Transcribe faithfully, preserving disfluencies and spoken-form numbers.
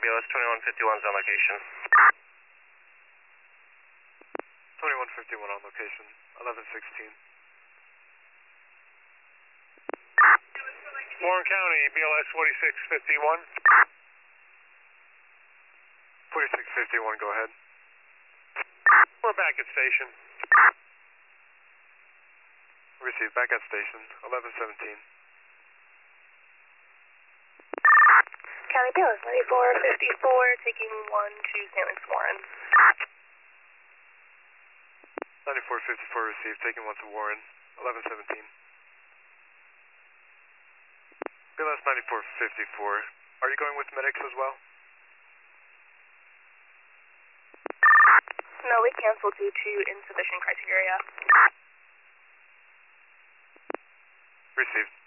B L S twenty-one fifty-one is on location. twenty-one fifty-one on location, eleven sixteen. Warren County, B L S forty-six fifty-one. forty-six fifty-one, go ahead. We're back at station. Received, back at station, eleven seventeen. County B L S ninety-four fifty-four, taking one to Saint Luke's Warren. ninety-four fifty-four received, taking one to Warren, eleven seventeen. B L S ninety-four fifty-four, are you going with medics as well? No, we canceled due to insufficient criteria. Received.